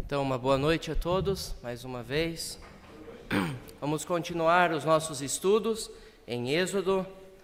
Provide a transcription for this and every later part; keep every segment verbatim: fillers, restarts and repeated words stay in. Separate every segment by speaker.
Speaker 1: Então, uma boa noite a todos, mais uma vez. Vamos continuar os nossos estudos em Êxodo.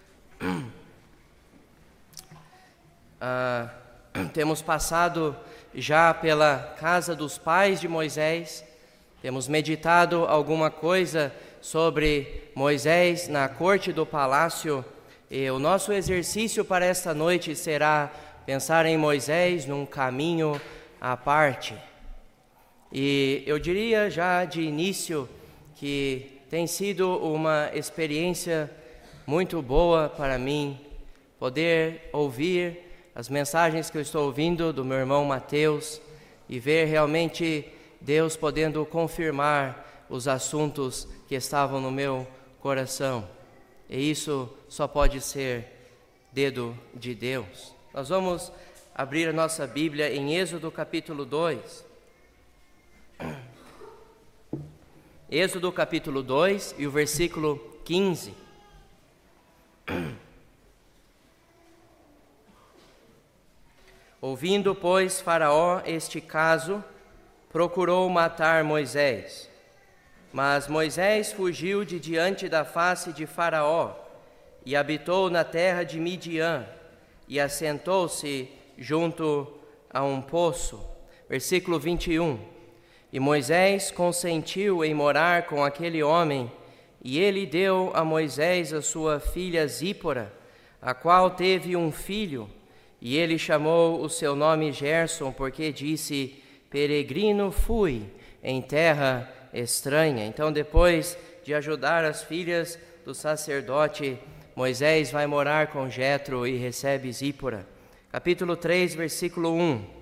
Speaker 1: Ah, temos passado já pela casa dos pais de Moisés, temos meditado alguma coisa sobre Moisés na corte do palácio, e o nosso exercício para esta noite será pensar em Moisés num caminho à parte. E eu diria já de início que tem sido uma experiência muito boa para mim poder ouvir as mensagens que eu estou ouvindo do meu irmão Mateus e ver realmente Deus podendo confirmar os assuntos que estavam no meu coração. E isso só pode ser dedo de Deus. Nós vamos abrir a nossa Bíblia em Êxodo capítulo dois. Êxodo capítulo dois e o versículo quinze. Ouvindo, pois, Faraó este caso, procurou matar Moisés. Mas Moisés fugiu de diante da face de Faraó e habitou na terra de Midian e assentou-se junto a um poço. Versículo vinte e um. E Moisés consentiu em morar com aquele homem, e ele deu a Moisés a sua filha Zípora, a qual teve um filho, e ele chamou o seu nome Gerson, porque disse: peregrino fui em terra estranha. Então, depois de ajudar as filhas do sacerdote, Moisés vai morar com Jetro e recebe Zípora. Capítulo três, versículo um.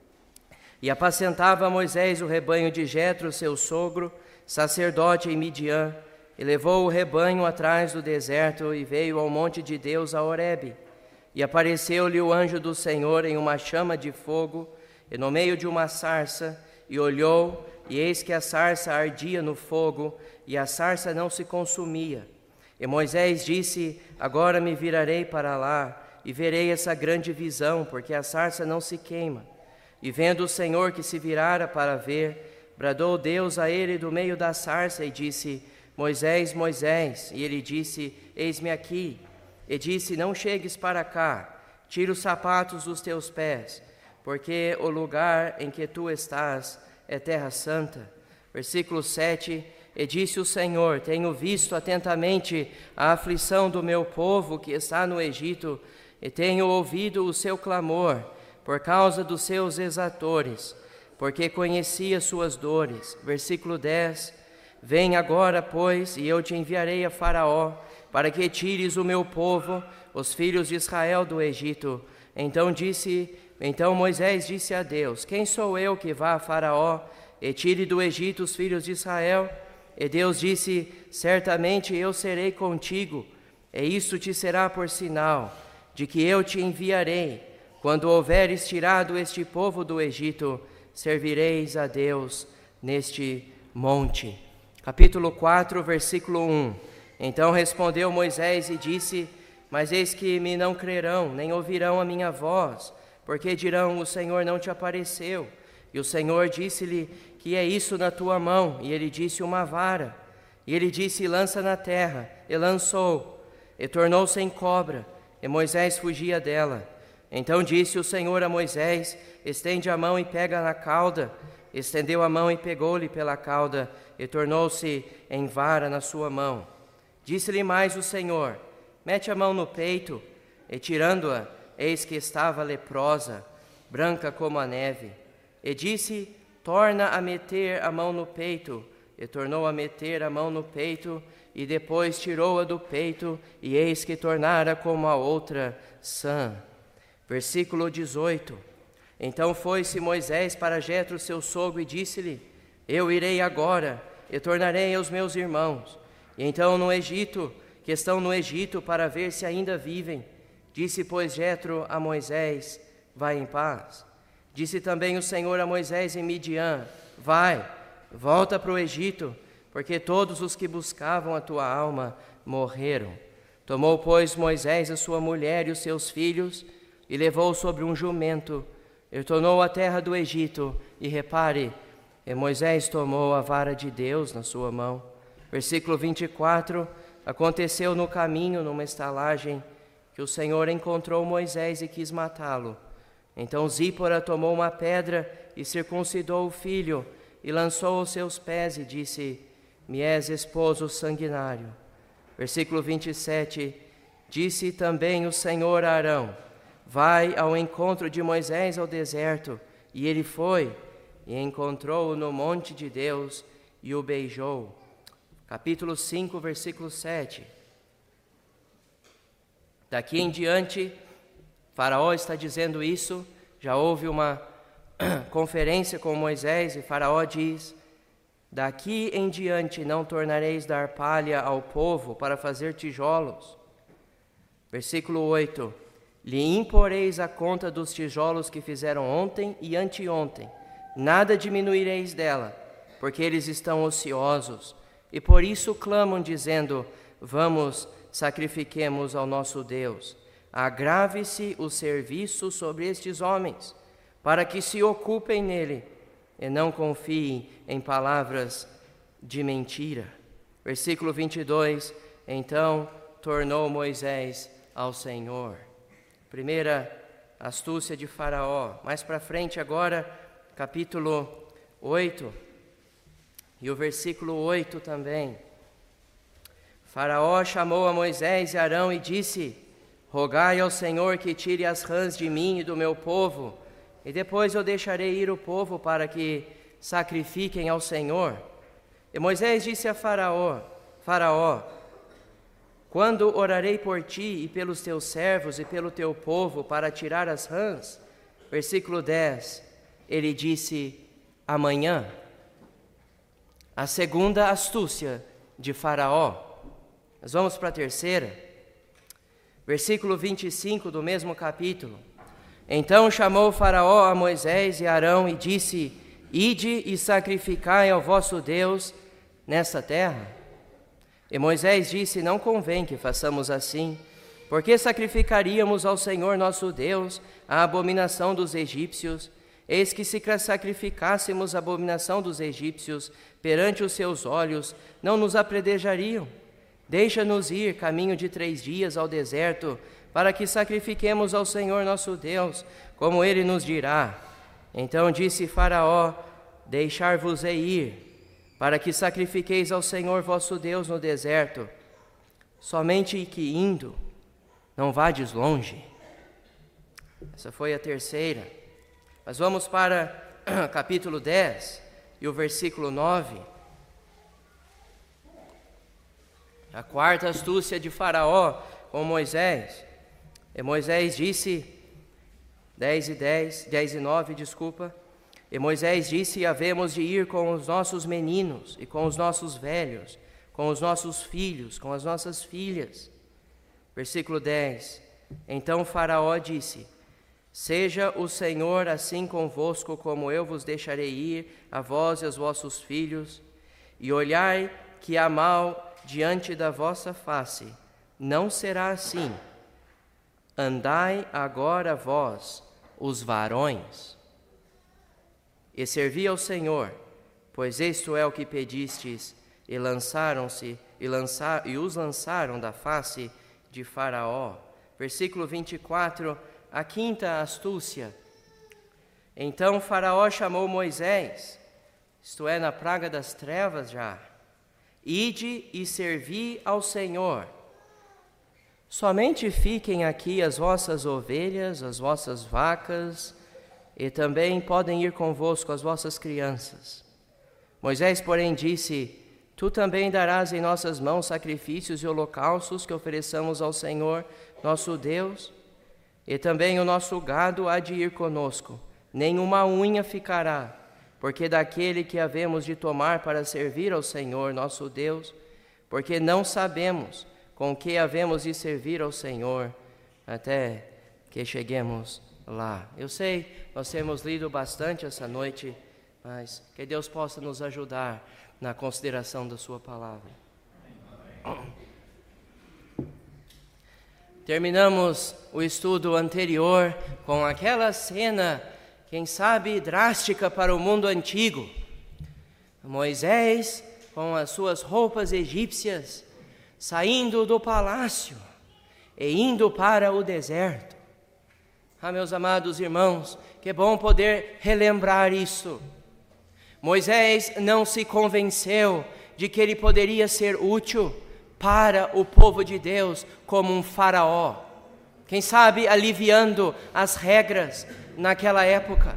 Speaker 1: E apacentava Moisés o rebanho de Jetro, seu sogro, sacerdote em Midian, e levou o rebanho atrás do deserto e veio ao monte de Deus a Horebe. E apareceu-lhe o anjo do Senhor em uma chama de fogo, e no meio de uma sarça, e olhou, e eis que a sarça ardia no fogo, e a sarça não se consumia. E Moisés disse: agora me virarei para lá, e verei essa grande visão, porque a sarça não se queima. E vendo o Senhor que se virara para ver, bradou Deus a ele do meio da sarça e disse: Moisés, Moisés. E ele disse: eis-me aqui. E disse: não chegues para cá, tira os sapatos dos teus pés, porque o lugar em que tu estás é terra santa. Versículo sete. E disse o Senhor: tenho visto atentamente a aflição do meu povo que está no Egito, e tenho ouvido o seu clamor por causa dos seus exatores, porque conheci as suas dores. Versículo dez. Vem agora, pois, e eu te enviarei a Faraó, para que tires o meu povo, os filhos de Israel, do Egito. Então disse, então Moisés disse a Deus: quem sou eu que vá a Faraó e tire do Egito os filhos de Israel? E Deus disse: certamente eu serei contigo, e isto te será por sinal de que eu te enviarei. Quando houveres tirado este povo do Egito, servireis a Deus neste monte. Capítulo quatro, versículo um. Então respondeu Moisés e disse: mas eis que me não crerão, nem ouvirão a minha voz, porque dirão: o Senhor não te apareceu. E o Senhor disse-lhe: que é isso na tua mão? E ele disse: uma vara. E ele disse: lança na terra. E lançou, e tornou-se em cobra, e Moisés fugia dela. Então disse o Senhor a Moisés: estende a mão e pega na cauda. Estendeu a mão e pegou-lhe pela cauda, e tornou-se em vara na sua mão. Disse-lhe mais o Senhor: mete a mão no peito. E tirando-a, eis que estava leprosa, branca como a neve. E disse: torna a meter a mão no peito. E tornou a meter a mão no peito, e depois tirou-a do peito, e eis que tornara como a outra, sã. Versículo dezoito. Então foi-se Moisés para Jetro, seu sogro, e disse-lhe: eu irei agora, e tornarei aos meus irmãos. E então no Egito, que estão no Egito, para ver se ainda vivem. Disse, pois, Jetro a Moisés: vai em paz. Disse também o Senhor a Moisés em Midian: vai, volta para o Egito, porque todos os que buscavam a tua alma morreram. Tomou, pois, Moisés a sua mulher e os seus filhos, e levou sobre um jumento, e tornou à terra do Egito. E repare, E Moisés tomou a vara de Deus na sua mão. Versículo vinte e quatro, aconteceu no caminho, numa estalagem, que o Senhor encontrou Moisés e quis matá-lo. Então Zípora tomou uma pedra e circuncidou o filho, e lançou aos seus pés e disse: Me és esposo sanguinário. Versículo vinte e sete, disse também o Senhor a Arão: Vai ao encontro de Moisés ao deserto. E ele foi, e encontrou-o no monte de Deus, e o beijou. Capítulo cinco, versículo sete. Daqui em diante, Faraó está dizendo isso, já houve uma conferência com Moisés, e Faraó diz: Daqui em diante não tornareis dar palha ao povo para fazer tijolos. Versículo oito. Lhe imporeis a conta dos tijolos que fizeram ontem e anteontem, nada diminuireis dela, porque eles estão ociosos, e por isso clamam, dizendo: Vamos, sacrifiquemos ao nosso Deus. Agrave-se o serviço sobre estes homens, para que se ocupem nele, e não confiem em palavras de mentira. Versículo vinte e dois, então tornou Moisés ao Senhor. Primeira astúcia de Faraó. Mais para frente agora, capítulo oito, e o versículo oito também. Faraó chamou a Moisés e Arão e disse: Rogai ao Senhor que tire as rãs de mim e do meu povo, e depois eu deixarei ir o povo para que sacrifiquem ao Senhor. E Moisés disse a Faraó: Faraó, quando orarei por ti e pelos teus servos e pelo teu povo para tirar as rãs? Versículo dez, ele disse: amanhã. A segunda astúcia de Faraó. Nós vamos para a terceira. Versículo vinte e cinco do mesmo capítulo. Então chamou Faraó a Moisés e Arão e disse: Ide e sacrificai ao vosso Deus nessa terra. E Moisés disse: Não convém que façamos assim, porque sacrificaríamos ao Senhor nosso Deus a abominação dos egípcios. Eis que se sacrificássemos a abominação dos egípcios perante os seus olhos, não nos apredejariam. Deixa-nos ir caminho de três dias ao deserto, para que sacrifiquemos ao Senhor nosso Deus, como ele nos dirá. Então disse Faraó: Deixar-vos-ei ir, para que sacrifiqueis ao Senhor vosso Deus no deserto. Somente que indo, não vades longe. Essa foi a terceira. Mas vamos para capítulo dez e o versículo nove. A quarta astúcia de Faraó com Moisés. E Moisés disse, dez e dez, dez e nove, desculpa. E Moisés disse: havemos de ir com os nossos meninos e com os nossos velhos, com os nossos filhos, com as nossas filhas. Versículo dez. Então Faraó disse: seja o Senhor assim convosco, como eu vos deixarei ir, a vós e aos vossos filhos, e olhai que há mal diante da vossa face. Não será assim. Andai agora vós, os varões, e servi ao Senhor, pois isto é o que pedistes. E lançaram-se e, lança, e os lançaram da face de Faraó. Versículo vinte e quatro, a quinta astúcia. Então Faraó chamou Moisés, isto é, na praga das trevas já: ide e servi ao Senhor. Somente fiquem aqui as vossas ovelhas, as vossas vacas, e também podem ir convosco as vossas crianças. Moisés, porém, disse: tu também darás em nossas mãos sacrifícios e holocaustos que ofereçamos ao Senhor nosso Deus, e também o nosso gado há de ir conosco, nenhuma unha ficará, porque daquele que havemos de tomar para servir ao Senhor nosso Deus, porque não sabemos com que havemos de servir ao Senhor, até que cheguemos lá. Eu sei, nós temos lido bastante essa noite, mas que Deus possa nos ajudar na consideração da sua palavra. Terminamos o estudo anterior com aquela cena, quem sabe drástica para o mundo antigo, Moisés, com as suas roupas egípcias, saindo do palácio e indo para o deserto. Ah, meus amados irmãos, que bom poder relembrar isso. Moisés não se convenceu de que ele poderia ser útil para o povo de Deus como um faraó, quem sabe aliviando as regras naquela época.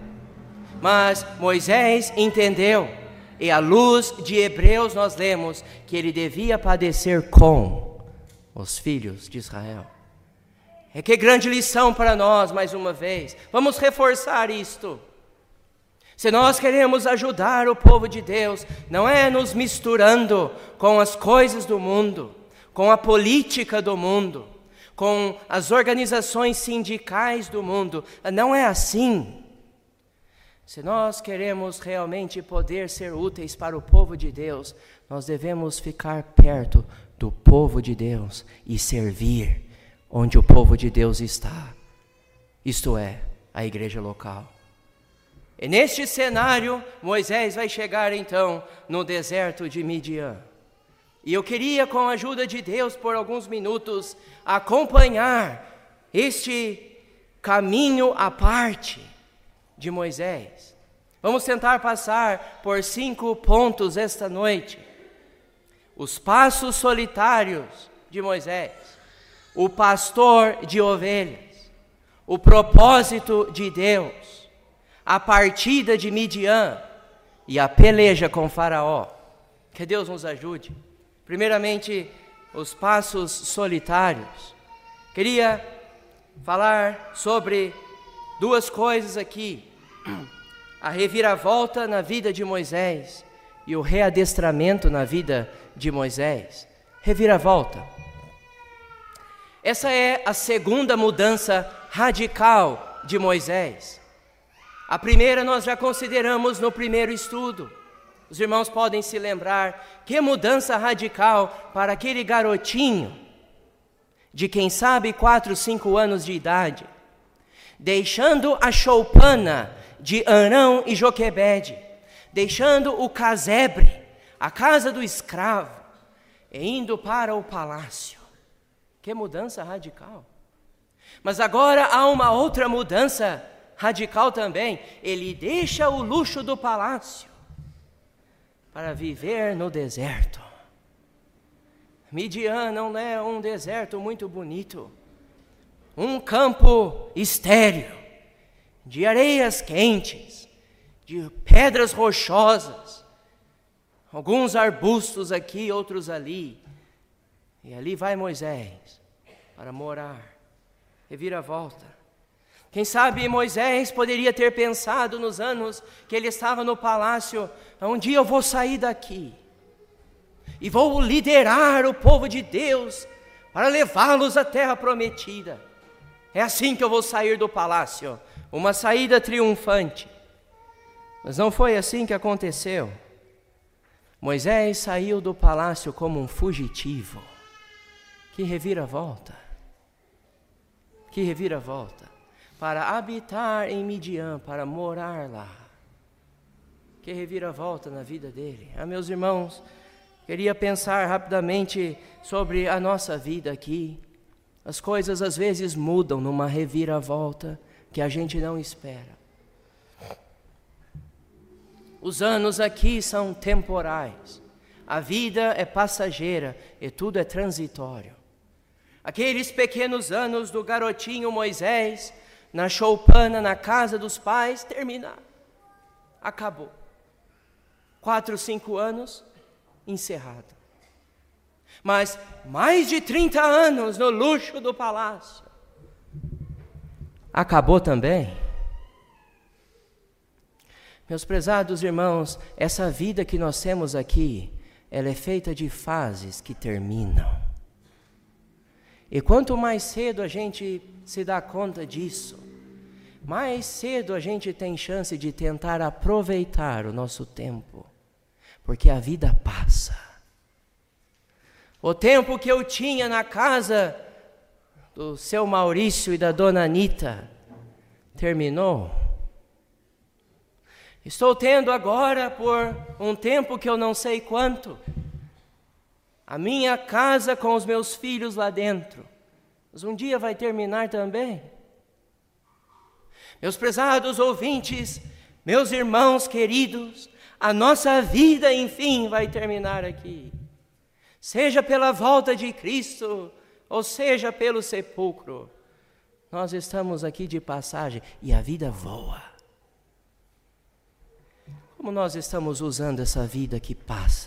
Speaker 1: Mas Moisés entendeu, e à luz de Hebreus nós lemos que ele devia padecer com os filhos de Israel. É que grande lição para nós, mais uma vez. Vamos reforçar isto. Se nós queremos ajudar o povo de Deus, não é nos misturando com as coisas do mundo, com a política do mundo, com as organizações sindicais do mundo. Não é assim. Se nós queremos realmente poder ser úteis para o povo de Deus, nós devemos ficar perto do povo de Deus e servir onde o povo de Deus está, isto é, a igreja local. E neste cenário, Moisés vai chegar então no deserto de Midian. E eu queria, com a ajuda de Deus, por alguns minutos, acompanhar este caminho à parte de Moisés. Vamos tentar passar por cinco pontos esta noite. Os passos solitários de Moisés, o pastor de ovelhas, o propósito de Deus, a partida de Midian e a peleja com Faraó. Que Deus nos ajude. Primeiramente, os passos solitários. Queria falar sobre duas coisas aqui: a reviravolta na vida de Moisés e o readestramento na vida de Moisés. Reviravolta. Essa é a segunda mudança radical de Moisés. A primeira nós já consideramos no primeiro estudo. Os irmãos podem se lembrar que mudança radical para aquele garotinho de quem sabe quatro, cinco anos de idade, deixando a choupana de Arão e Joquebede, deixando o casebre, a casa do escravo, e indo para o palácio. Que mudança radical. Mas agora há uma outra mudança radical também. Ele deixa o luxo do palácio para viver no deserto. Midian não é um deserto muito bonito, um campo estéril, de areias quentes, de pedras rochosas, alguns arbustos aqui, outros ali. E ali vai Moisés para morar. Reviravolta. Quem sabe Moisés poderia ter pensado nos anos que ele estava no palácio: um dia eu vou sair daqui e vou liderar o povo de Deus para levá-los à terra prometida. É assim que eu vou sair do palácio, uma saída triunfante. Mas não foi assim que aconteceu. Moisés saiu do palácio como um fugitivo. Que reviravolta, que reviravolta, para habitar em Midian, para morar lá. Que reviravolta na vida dele. Ah, meus irmãos, queria pensar rapidamente sobre a nossa vida aqui. As coisas às vezes mudam numa reviravolta que a gente não espera. Os anos aqui são temporais, a vida é passageira e tudo é transitório. Aqueles pequenos anos do garotinho Moisés, na choupana, na casa dos pais, terminaram. Acabou. Quatro, cinco anos, encerrado. Mas mais de trinta anos no luxo do palácio. Acabou também. Meus prezados irmãos, essa vida que nós temos aqui, ela é feita de fases que terminam. E quanto mais cedo a gente se dá conta disso, mais cedo a gente tem chance de tentar aproveitar o nosso tempo, porque a vida passa. O tempo que eu tinha na casa do seu Maurício e da dona Anita terminou. Estou tendo agora, por um tempo que eu não sei quanto, a minha casa com os meus filhos lá dentro. Mas um dia vai terminar também. Meus prezados ouvintes, meus irmãos queridos, a nossa vida, enfim, vai terminar aqui. Seja pela volta de Cristo, ou seja pelo sepulcro. Nós estamos aqui de passagem e a vida voa. Como nós estamos usando essa vida que passa?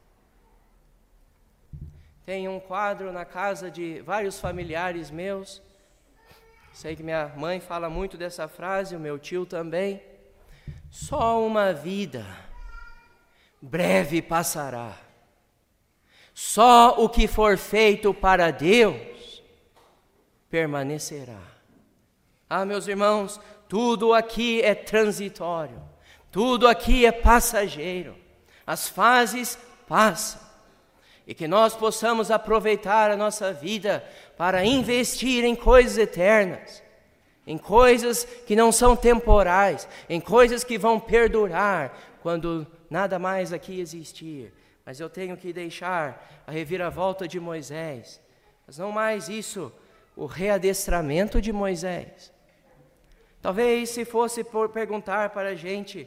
Speaker 1: Tem um quadro na casa de vários familiares meus. Sei que minha mãe fala muito dessa frase, o meu tio também. Só uma vida breve passará. Só o que for feito para Deus permanecerá. Ah, meus irmãos, tudo aqui é transitório. Tudo aqui é passageiro. As fases passam. E que nós possamos aproveitar a nossa vida para investir em coisas eternas, em coisas que não são temporais, em coisas que vão perdurar quando nada mais aqui existir. Mas eu tenho que deixar a reviravolta de Moisés, mas não mais isso, o readestramento de Moisés. Talvez se fosse por perguntar para a gente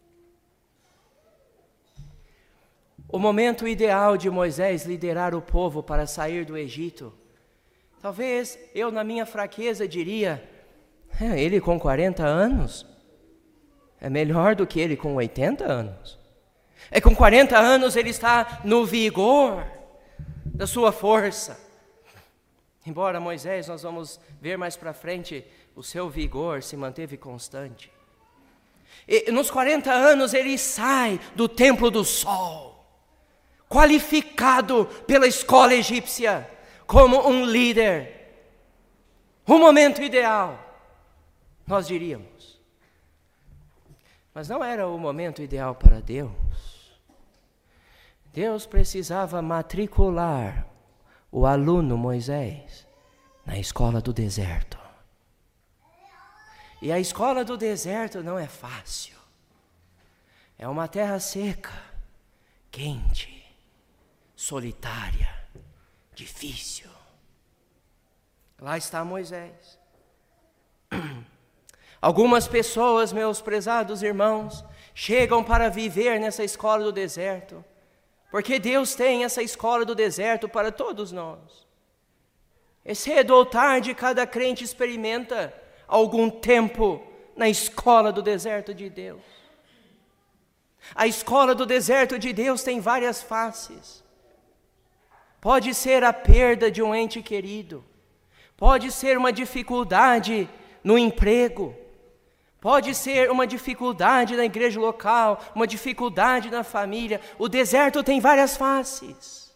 Speaker 1: o momento ideal de Moisés liderar o povo para sair do Egito, talvez eu, na minha fraqueza, diria, é, ele com quarenta anos é melhor do que ele com oitenta anos. É com quarenta anos ele está no vigor da sua força. Embora Moisés, nós vamos ver mais para frente, o seu vigor se manteve constante. E nos quarenta anos ele sai do templo do sol, qualificado pela escola egípcia como um líder. O momento ideal, nós diríamos. Mas não era o momento ideal para Deus. Deus precisava matricular o aluno Moisés na escola do deserto. E a escola do deserto não é fácil. É uma terra seca, quente, solitária, difícil. Lá está Moisés. Algumas pessoas, meus prezados irmãos, chegam para viver nessa escola do deserto, porque Deus tem essa escola do deserto para todos nós. E cedo ou tarde, cada crente experimenta algum tempo na escola do deserto de Deus. A escola do deserto de Deus tem várias faces. Pode ser a perda de um ente querido, pode ser uma dificuldade no emprego, pode ser uma dificuldade na igreja local, uma dificuldade na família. O deserto tem várias faces.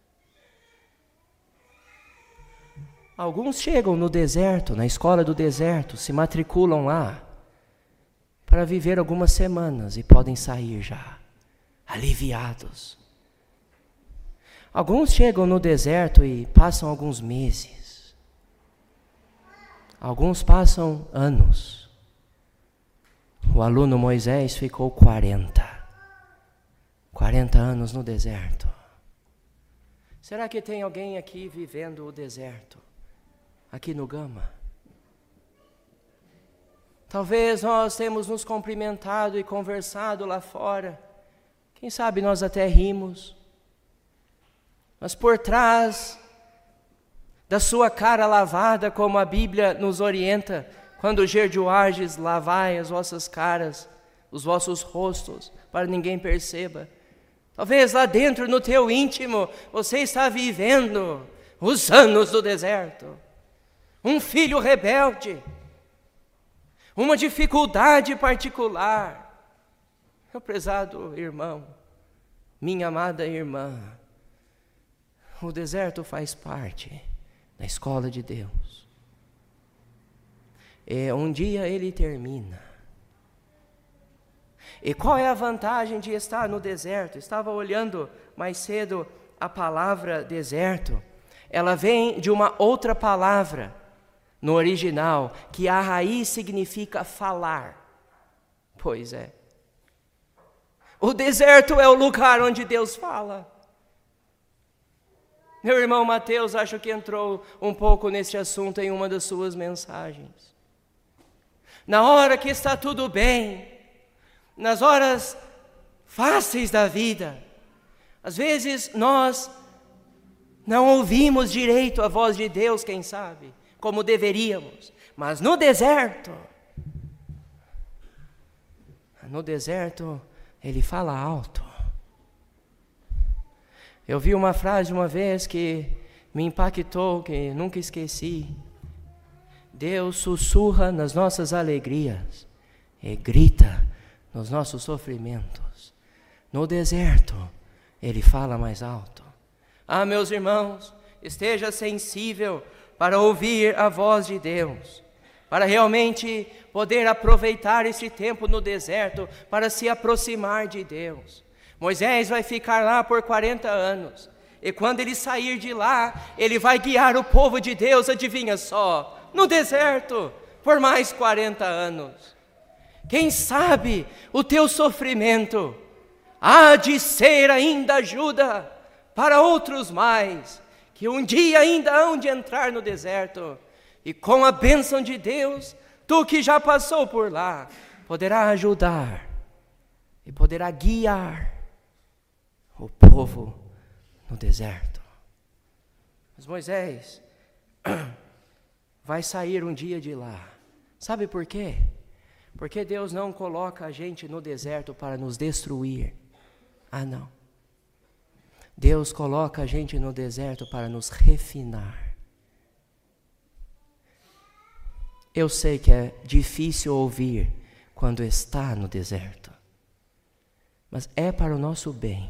Speaker 1: Alguns chegam no deserto, na escola do deserto, se matriculam lá para viver algumas semanas e podem sair já, aliviados. Alguns chegam no deserto e passam alguns meses. Alguns passam anos. O aluno Moisés ficou quarenta. quarenta anos no deserto. Será que tem alguém aqui vivendo o deserto? Aqui no Gama? Talvez nós temos nos cumprimentado e conversado lá fora. Quem sabe nós até rimos. Mas por trás da sua cara lavada, como a Bíblia nos orienta, quando jejuardes, lavai as vossas caras, os vossos rostos, para ninguém perceba. Talvez lá dentro, no teu íntimo, você está vivendo os anos do deserto. Um filho rebelde, uma dificuldade particular. Meu prezado irmão, minha amada irmã, o deserto faz parte da escola de Deus. E um dia ele termina. E qual é a vantagem de estar no deserto? Estava olhando mais cedo a palavra deserto. Ela vem de uma outra palavra no original, que a raiz significa falar. Pois é, O deserto é o lugar onde Deus fala. Meu irmão Mateus, acho que entrou um pouco nesse assunto em uma das suas mensagens. Na hora que está tudo bem, nas horas fáceis da vida, às vezes nós não ouvimos direito a voz de Deus, quem sabe, como deveríamos. Mas no deserto, no deserto, Ele fala alto. Eu vi uma frase uma vez que me impactou, que nunca esqueci. Deus sussurra nas nossas alegrias e grita nos nossos sofrimentos. No deserto, Ele fala mais alto. Ah, meus irmãos, esteja sensível para ouvir a voz de Deus, para realmente poder aproveitar esse tempo no deserto, para se aproximar de Deus. Moisés vai ficar lá por quarenta anos, e quando ele sair de lá, ele vai guiar o povo de Deus, adivinha só, no deserto, por mais quarenta anos. Quem sabe o teu sofrimento há de ser ainda ajuda para outros mais, que um dia ainda hão de entrar no deserto, e com a bênção de Deus, tu que já passou por lá, poderá ajudar e poderá guiar o povo no deserto. Mas Moisés vai sair um dia de lá. Sabe por quê? Porque Deus não coloca a gente no deserto para nos destruir. Ah, não. Deus coloca a gente no deserto para nos refinar. Eu sei que é difícil ouvir quando está no deserto, mas é para o nosso bem.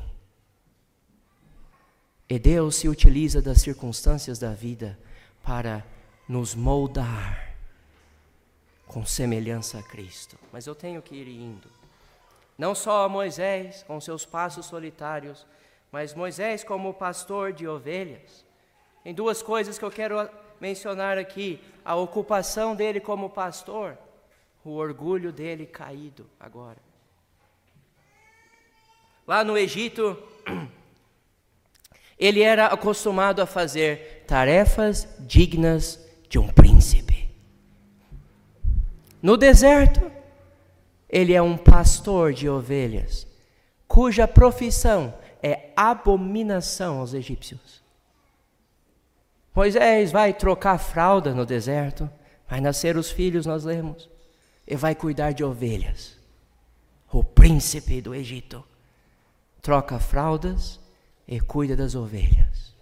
Speaker 1: E Deus se utiliza das circunstâncias da vida para nos moldar com semelhança a Cristo. Mas eu tenho que ir indo. Não só Moisés com seus passos solitários, mas Moisés como pastor de ovelhas. Tem duas coisas que eu quero mencionar aqui: a ocupação dele como pastor, o orgulho dele caído agora. Lá no Egito, ele era acostumado a fazer tarefas dignas de um príncipe. No deserto, ele é um pastor de ovelhas, cuja profissão é abominação aos egípcios. Moisés vai trocar fralda no deserto, vai nascer os filhos, nós lemos, e vai cuidar de ovelhas. O príncipe do Egito troca fraldas e cuida das ovelhas.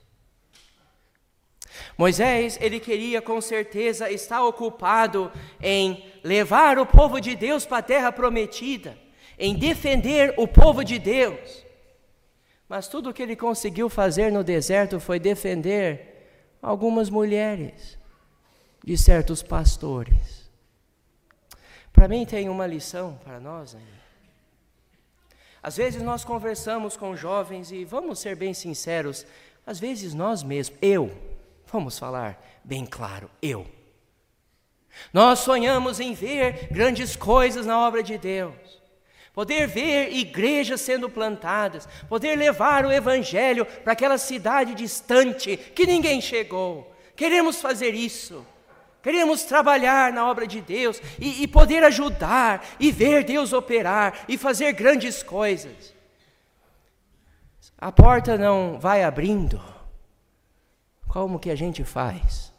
Speaker 1: Moisés, ele queria com certeza estar ocupado em levar o povo de Deus para a terra prometida, em defender o povo de Deus. Mas tudo o que ele conseguiu fazer no deserto foi defender algumas mulheres de certos pastores. Para mim tem uma lição para nós aí. Às vezes nós conversamos com jovens e vamos ser bem sinceros, às vezes nós mesmos, eu, vamos falar bem claro, eu. Nós sonhamos em ver grandes coisas na obra de Deus, poder ver igrejas sendo plantadas, poder levar o evangelho para aquela cidade distante que ninguém chegou. Queremos fazer isso. Queremos trabalhar na obra de Deus e, e poder ajudar e ver Deus operar e fazer grandes coisas. A porta não vai abrindo. Como que a gente faz?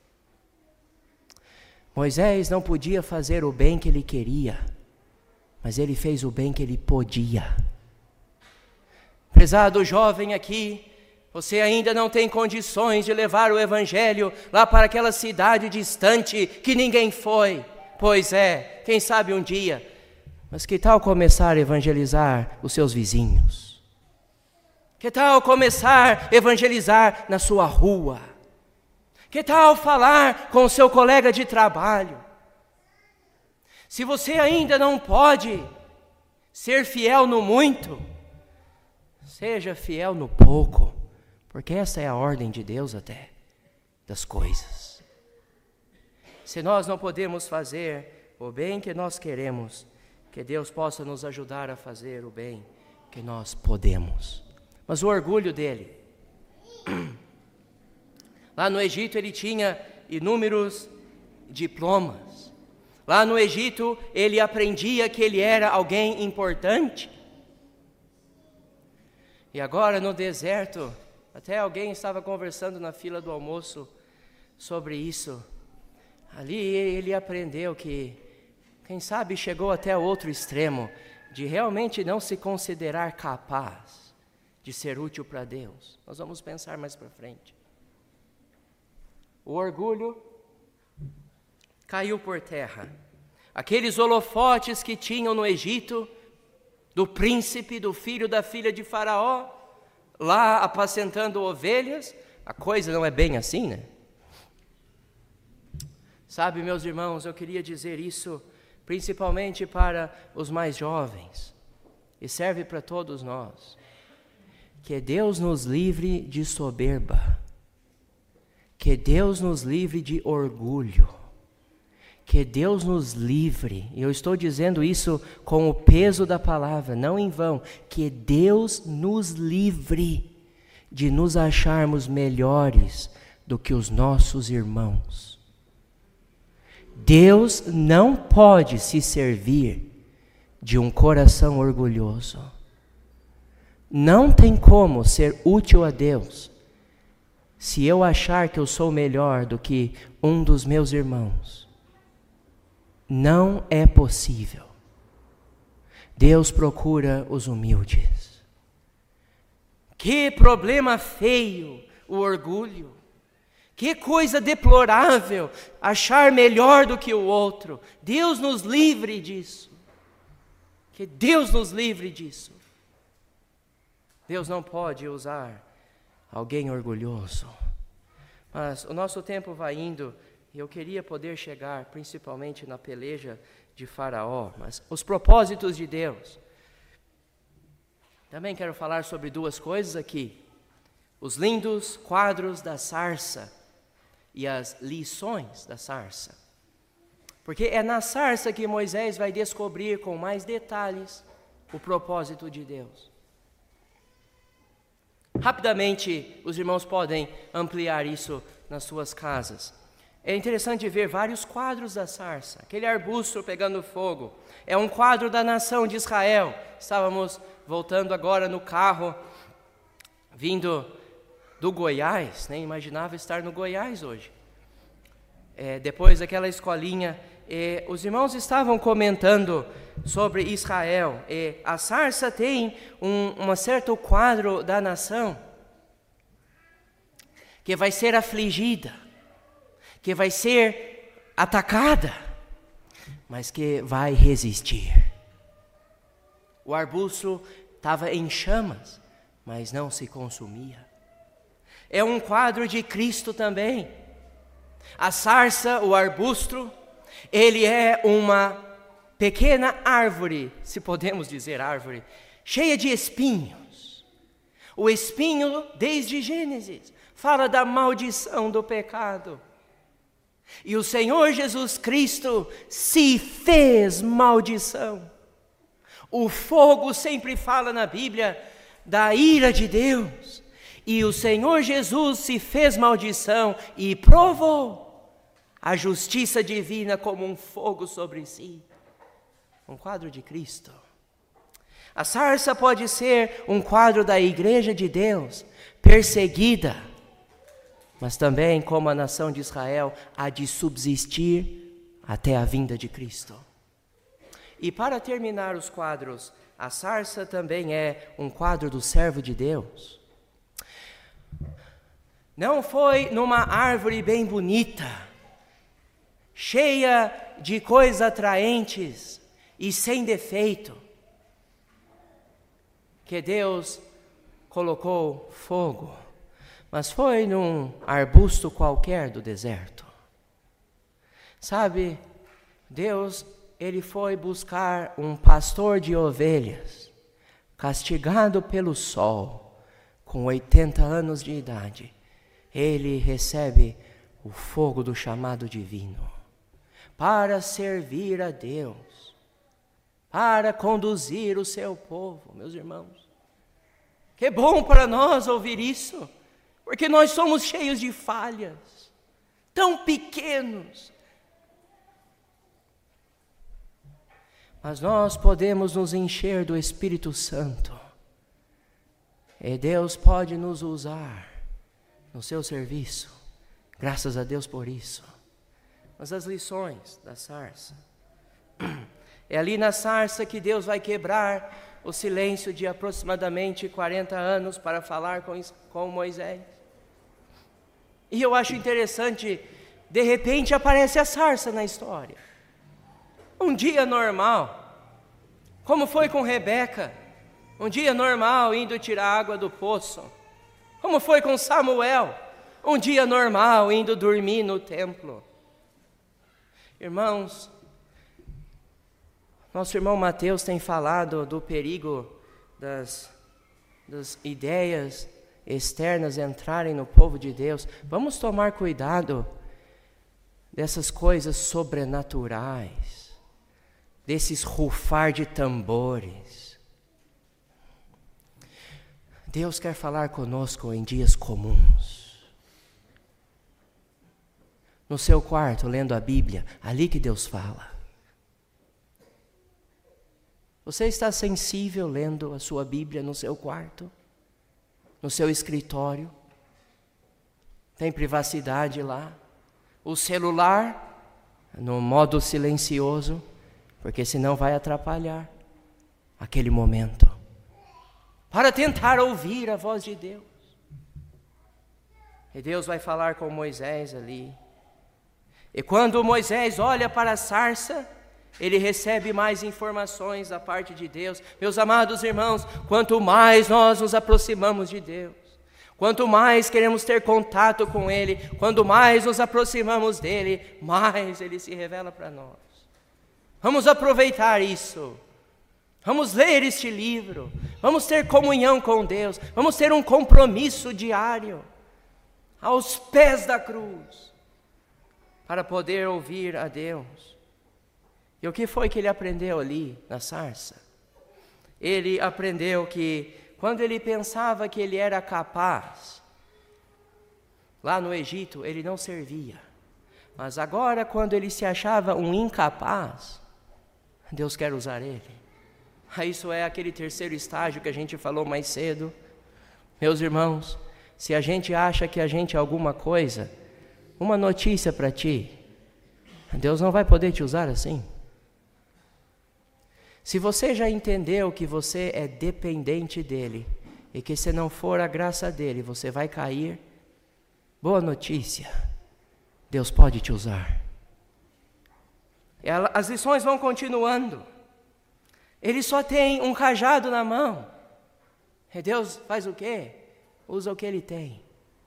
Speaker 1: Moisés não podia fazer o bem que ele queria, mas ele fez o bem que ele podia. Prezado jovem aqui, você ainda não tem condições de levar o evangelho lá para aquela cidade distante que ninguém foi. Pois é, quem sabe um dia. Mas que tal começar a evangelizar os seus vizinhos? Que tal começar a evangelizar na sua rua? Que tal falar com o seu colega de trabalho? Se você ainda não pode ser fiel no muito, seja fiel no pouco. Porque essa é a ordem de Deus até, das coisas. Se nós não podemos fazer o bem que nós queremos, que Deus possa nos ajudar a fazer o bem que nós podemos. Mas o orgulho dele, lá no Egito ele tinha inúmeros diplomas. Lá no Egito ele aprendia que ele era alguém importante. E agora no deserto, até alguém estava conversando na fila do almoço sobre isso. Ali ele aprendeu que, quem sabe, chegou até outro extremo, de realmente não se considerar capaz de ser útil para Deus. Nós vamos pensar mais para frente. O orgulho caiu por terra. Aqueles holofotes que tinham no Egito, do príncipe, do filho da filha de Faraó, lá apacentando ovelhas, a coisa não é bem assim, né? Sabe, meus irmãos, eu queria dizer isso principalmente para os mais jovens, e serve para todos nós. Que Deus nos livre de soberba, que Deus nos livre de orgulho, que Deus nos livre, e eu estou dizendo isso com o peso da palavra, não em vão, que Deus nos livre de nos acharmos melhores do que os nossos irmãos. Deus não pode se servir de um coração orgulhoso. Não tem como ser útil a Deus se eu achar que eu sou melhor do que um dos meus irmãos. Não é possível. Deus procura os humildes. Que problema feio o orgulho. Que coisa deplorável achar melhor do que o outro. Deus nos livre disso. Que Deus nos livre disso. Deus não pode usar alguém orgulhoso. Mas o nosso tempo vai indo e eu queria poder chegar principalmente na peleja de Faraó. Mas os propósitos de Deus. Também quero falar sobre duas coisas aqui. Os lindos quadros da sarça e as lições da sarça. Porque é na sarça que Moisés vai descobrir com mais detalhes o propósito de Deus. Rapidamente, os irmãos podem ampliar isso nas suas casas. É interessante ver vários quadros da sarça. Aquele arbusto pegando fogo. É um quadro da nação de Israel. Estávamos voltando agora no carro, vindo do Goiás, nem imaginava estar no Goiás hoje. É, depois daquela escolinha, é, os irmãos estavam comentando sobre Israel. É, a sarça tem um, um certo quadro da nação que vai ser afligida, que vai ser atacada, mas que vai resistir. O arbusto estava em chamas, mas não se consumia. É um quadro de Cristo também. A sarça, o arbusto, ele é uma pequena árvore, se podemos dizer árvore, cheia de espinhos. O espinho, desde Gênesis, fala da maldição do pecado. E o Senhor Jesus Cristo se fez maldição. O fogo sempre fala na Bíblia da ira de Deus. E o Senhor Jesus se fez maldição e provou a justiça divina como um fogo sobre si. Um quadro de Cristo. A sarça pode ser um quadro da igreja de Deus, perseguida, mas também, como a nação de Israel, há de subsistir até a vinda de Cristo. E para terminar os quadros, a sarça também é um quadro do servo de Deus. Não foi numa árvore bem bonita, cheia de coisas atraentes e sem defeito, que Deus colocou fogo, mas foi num arbusto qualquer do deserto. Sabe, Deus, ele foi buscar um pastor de ovelhas, castigado pelo sol, com oitenta anos de idade. Ele recebe o fogo do chamado divino para servir a Deus. para conduzir o seu povo, meus irmãos. Que bom para nós ouvir isso, porque nós somos cheios de falhas, tão pequenos. Mas nós podemos nos encher do Espírito Santo, e Deus pode nos usar no seu serviço, graças a Deus por isso. Mas as lições da sarça, é ali na sarça que Deus vai quebrar o silêncio de aproximadamente quarenta anos para falar com, com Moisés. E eu acho interessante, de repente aparece a sarça na história. Um dia normal, como foi com Rebeca, um dia normal indo tirar água do poço. Como foi com Samuel, um dia normal indo dormir no templo. Irmãos, nosso irmão Mateus tem falado do perigo das, das ideias externas entrarem no povo de Deus. Vamos tomar cuidado dessas coisas sobrenaturais, desses rufar de tambores. Deus quer falar conosco em dias comuns. No seu quarto, lendo a Bíblia, ali que Deus fala. Você está sensível lendo a sua Bíblia no seu quarto? No seu escritório? Tem privacidade lá? O celular no modo silencioso, porque senão vai atrapalhar aquele momento. Para tentar ouvir a voz de Deus. E Deus vai falar com Moisés ali. E quando Moisés olha para a sarça, ele recebe mais informações da parte de Deus. Meus amados irmãos, quanto mais nós nos aproximamos de Deus, quanto mais queremos ter contato com Ele, quanto mais nos aproximamos dEle, mais Ele se revela para nós. Vamos aproveitar isso. Vamos ler este livro. Vamos ter comunhão com Deus. Vamos ter um compromisso diário aos pés da cruz para poder ouvir a Deus. E o que foi que ele aprendeu ali na sarça? Ele aprendeu que quando ele pensava que ele era capaz, lá no Egito ele não servia. Mas agora, quando ele se achava um incapaz, Deus quer usar ele. Isso é aquele terceiro estágio que a gente falou mais cedo. Meus irmãos, se a gente acha que a gente é alguma coisa, uma notícia para ti, Deus não vai poder te usar assim. Se você já entendeu que você é dependente dEle, e que se não for a graça dEle, você vai cair, boa notícia, Deus pode te usar. Ela, as lições vão continuando. Ele só tem um cajado na mão. E Deus faz o quê? Usa o que ele tem.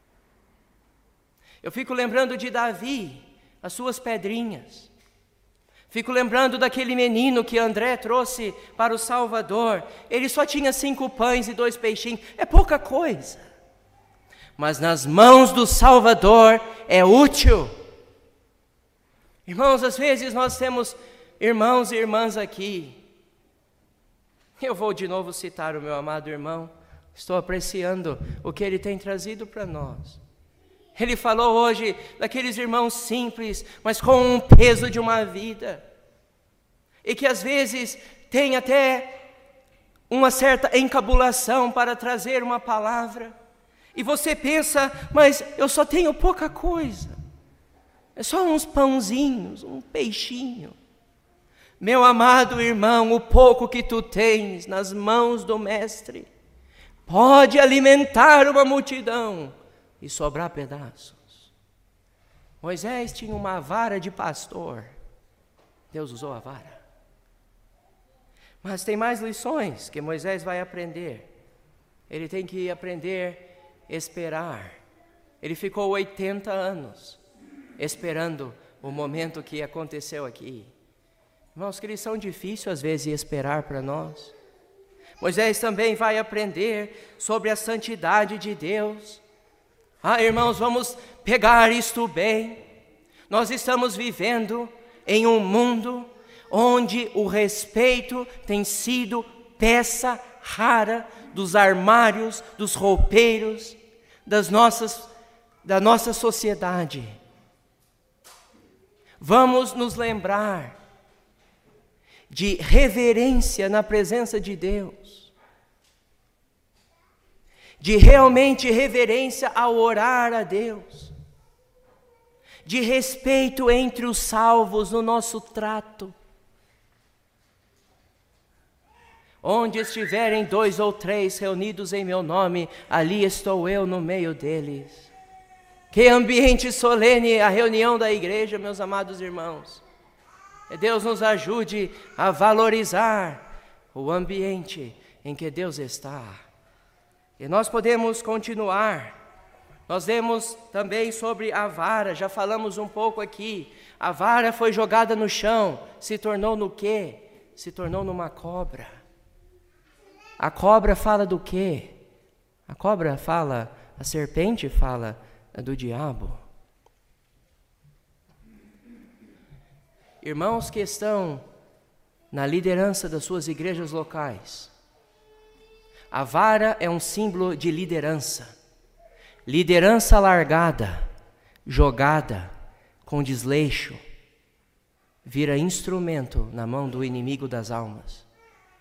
Speaker 1: Eu fico lembrando de Davi, as suas pedrinhas. Fico lembrando daquele menino que André trouxe para o Salvador. Ele só tinha cinco pães e dois peixinhos. É pouca coisa. Mas nas mãos do Salvador é útil. Irmãos, às vezes nós temos irmãos e irmãs aqui. Eu vou de novo citar o meu amado irmão. Estou apreciando o que ele tem trazido para nós. Ele falou hoje daqueles irmãos simples, mas com um peso de uma vida. E que às vezes tem até uma certa encabulação para trazer uma palavra. E você pensa, mas eu só tenho pouca coisa. É só uns pãozinhos, um peixinho. Meu amado irmão, o pouco que tu tens nas mãos do Mestre pode alimentar uma multidão e sobrar pedaços. Moisés tinha uma vara de pastor. Deus usou a vara. Mas tem mais lições que Moisés vai aprender. Ele tem que aprender a esperar. Ele ficou oitenta anos esperando o momento que aconteceu aqui. Irmãos, que lição difícil às vezes esperar para nós. Moisés também vai aprender sobre a santidade de Deus. Ah, irmãos, vamos pegar isto bem. Nós estamos vivendo em um mundo onde o respeito tem sido peça rara dos armários, dos roupeiros, das nossas, da nossa sociedade. Vamos nos lembrar de reverência na presença de Deus, de realmente reverência ao orar a Deus, de respeito entre os salvos no nosso trato. Onde estiverem dois ou três reunidos em meu nome, ali estou eu no meio deles. Que ambiente solene a reunião da igreja, meus amados irmãos. Que Deus nos ajude a valorizar o ambiente em que Deus está. E nós podemos continuar. Nós vemos também sobre a vara, já falamos um pouco aqui. A vara foi jogada no chão, se tornou no quê? Se tornou numa cobra. A cobra fala do quê? A cobra fala, a serpente fala do diabo. Irmãos que estão na liderança das suas igrejas locais, a vara é um símbolo de liderança. Liderança largada, jogada, com desleixo, vira instrumento na mão do inimigo das almas.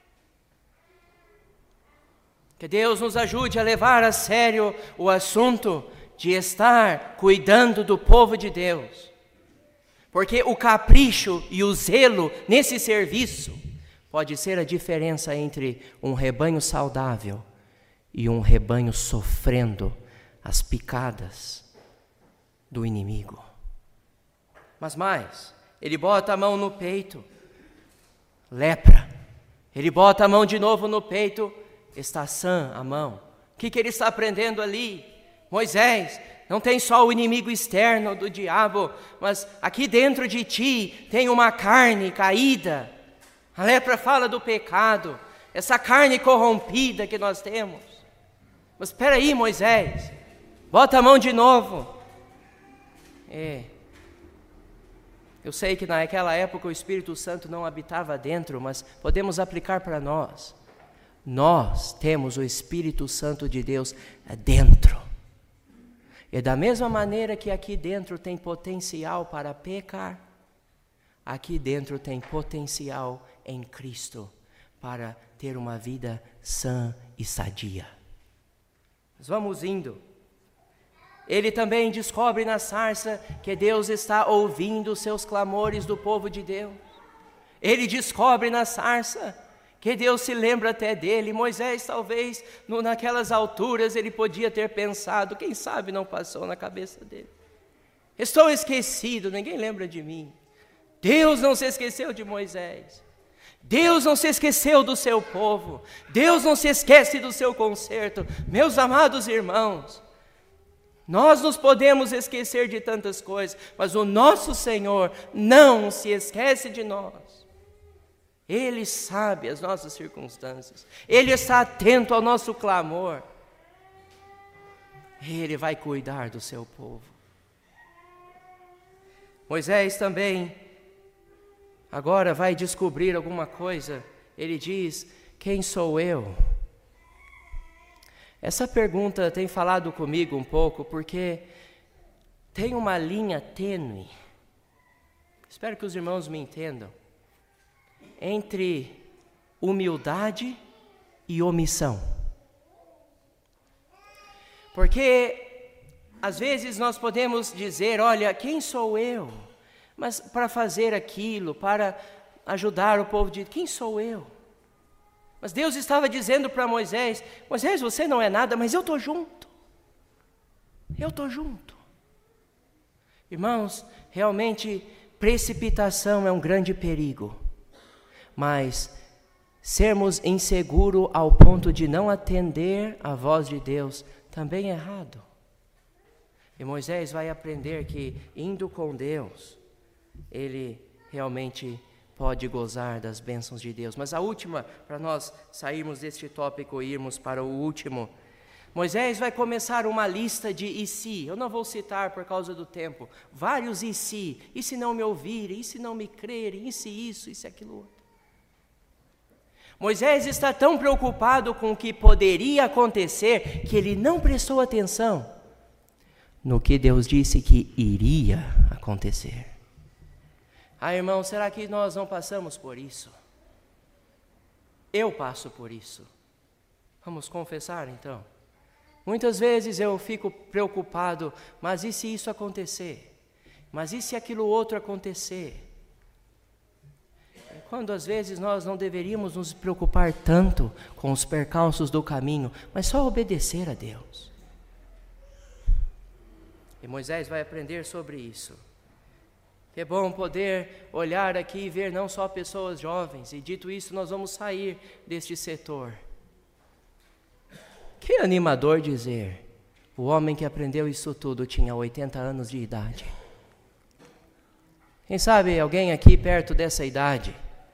Speaker 1: Que Deus nos ajude a levar a sério o assunto de estar cuidando do povo de Deus. Porque o capricho e o zelo nesse serviço pode ser a diferença entre um rebanho saudável e um rebanho sofrendo as picadas do inimigo. Mas mais, ele bota a mão no peito, lepra. Ele bota a mão de novo no peito, está sã a mão. O que, que ele está aprendendo ali? Moisés, não tem só o inimigo externo do diabo, mas aqui dentro de ti tem uma carne caída. A lepra fala do pecado, essa carne corrompida que nós temos. Mas espera aí, Moisés, bota a mão de novo. É. Eu sei que naquela época o Espírito Santo não habitava dentro, mas podemos aplicar para nós. Nós temos o Espírito Santo de Deus dentro. E da mesma maneira que aqui dentro tem potencial para pecar, aqui dentro tem potencial em Cristo para ter uma vida sã e sadia. Mas vamos indo. Ele também descobre na sarça que Deus está ouvindo os seus clamores do povo de Deus. Ele descobre na sarça que Deus se lembra até dele. Moisés, talvez, no, naquelas alturas, ele podia ter pensado, quem sabe não passou na cabeça dele. Estou esquecido, ninguém lembra de mim. Deus não se esqueceu de Moisés. Deus não se esqueceu do seu povo. Deus não se esquece do seu conserto. Meus amados irmãos, nós nos podemos esquecer de tantas coisas, mas o nosso Senhor não se esquece de nós. Ele sabe as nossas circunstâncias. Ele está atento ao nosso clamor. Ele vai cuidar do seu povo. Moisés também agora vai descobrir alguma coisa. Ele diz: quem sou eu? Essa pergunta tem falado comigo um pouco, porque tem uma linha tênue, espero que os irmãos me entendam, entre humildade e omissão. Porque às vezes nós podemos dizer: olha, quem sou eu? Mas para fazer aquilo, para ajudar o povo de Deus, quem sou eu? Mas Deus estava dizendo para Moisés: Moisés, você não é nada, mas eu estou junto. Eu estou junto. Irmãos, realmente precipitação é um grande perigo. Mas sermos inseguros ao ponto de não atender à voz de Deus também é errado. E Moisés vai aprender que, indo com Deus, ele realmente pode gozar das bênçãos de Deus. Mas a última, para nós sairmos deste tópico e irmos para o último, Moisés vai começar uma lista de e se, eu não vou citar por causa do tempo, vários e se, e se não me ouvirem, e se não me crerem, e se isso, e se aquilo outro. Moisés está tão preocupado com o que poderia acontecer, que ele não prestou atenção no que Deus disse que iria acontecer. Ah, irmão, será que nós não passamos por isso? Eu passo por isso. Vamos confessar então. Muitas vezes eu fico preocupado, mas e se isso acontecer? Mas e se aquilo outro acontecer? Quando às vezes nós não deveríamos nos preocupar tanto com os percalços do caminho, mas só obedecer a Deus. E Moisés vai aprender sobre isso. Que é bom poder olhar aqui e ver não só pessoas jovens, e dito isso nós vamos sair deste setor. Que animador dizer, o homem que aprendeu isso tudo tinha oitenta anos de idade. Quem sabe alguém aqui perto dessa idade,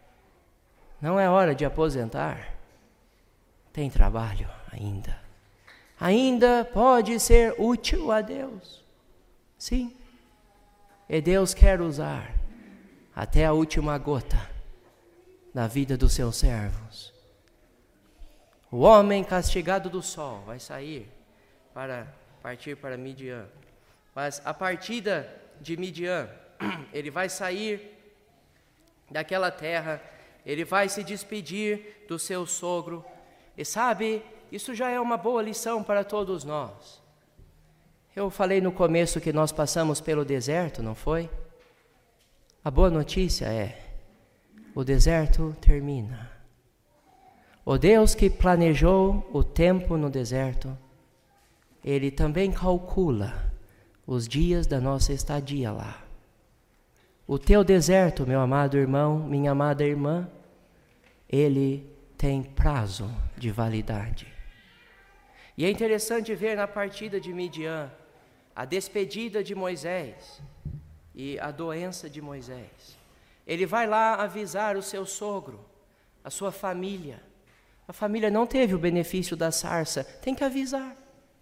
Speaker 1: não é hora de aposentar? Tem trabalho ainda. Ainda pode ser útil a Deus. Sim. E Deus quer usar até a última gota da vida dos seus servos. O homem castigado do sol vai sair para partir para Midian. Mas a partida de Midian, ele vai sair daquela terra, ele vai se despedir do seu sogro. E sabe, isso já é uma boa lição para todos nós. Eu falei no começo que nós passamos pelo deserto, não foi? A boa notícia é, o deserto termina. O Deus que planejou o tempo no deserto, Ele também calcula os dias da nossa estadia lá. O teu deserto, meu amado irmão, minha amada irmã, ele tem prazo de validade. E é interessante ver na partida de Midian, a despedida de Moisés e a doença de Moisés. Ele vai lá avisar o seu sogro, a sua família. A família não teve o benefício da sarça, tem que avisar.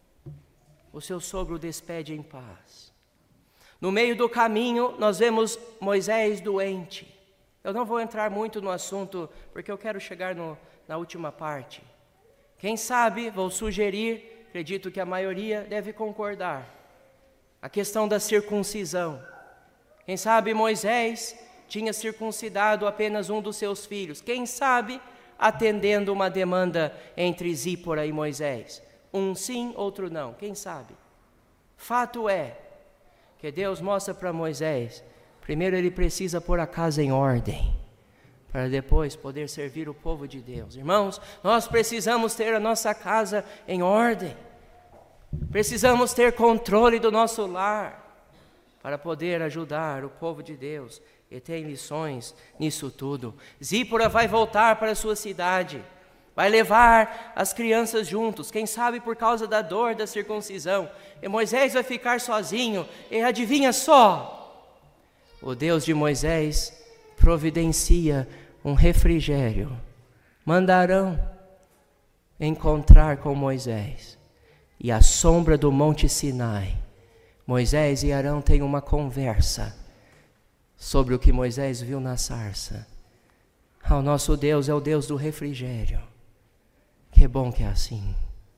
Speaker 1: O seu sogro despede em paz. No meio do caminho, nós vemos Moisés doente. Eu não vou entrar muito no assunto, porque eu quero chegar no, na última parte. Quem sabe, vou sugerir, acredito que a maioria deve concordar, a questão da circuncisão. Quem sabe Moisés tinha circuncidado apenas um dos seus filhos. Quem sabe atendendo uma demanda entre Zípora e Moisés. Um sim, outro não, quem sabe? Fato é que Deus mostra para Moisés, primeiro ele precisa pôr a casa em ordem, para depois poder servir o povo de Deus. Irmãos, nós precisamos ter a nossa casa em ordem, precisamos ter controle do nosso lar, para poder ajudar o povo de Deus. E tem lições nisso tudo. Zípora vai voltar para a sua cidade, vai levar as crianças juntos, quem sabe por causa da dor da circuncisão. E Moisés vai ficar sozinho, e adivinha só, o Deus de Moisés providencia um refrigério. Mandarão encontrar com Moisés, e à sombra do monte Sinai, Moisés e Arão têm uma conversa sobre o que Moisés viu na sarça. Ah, o nosso Deus é o Deus do refrigério. Que bom que é assim.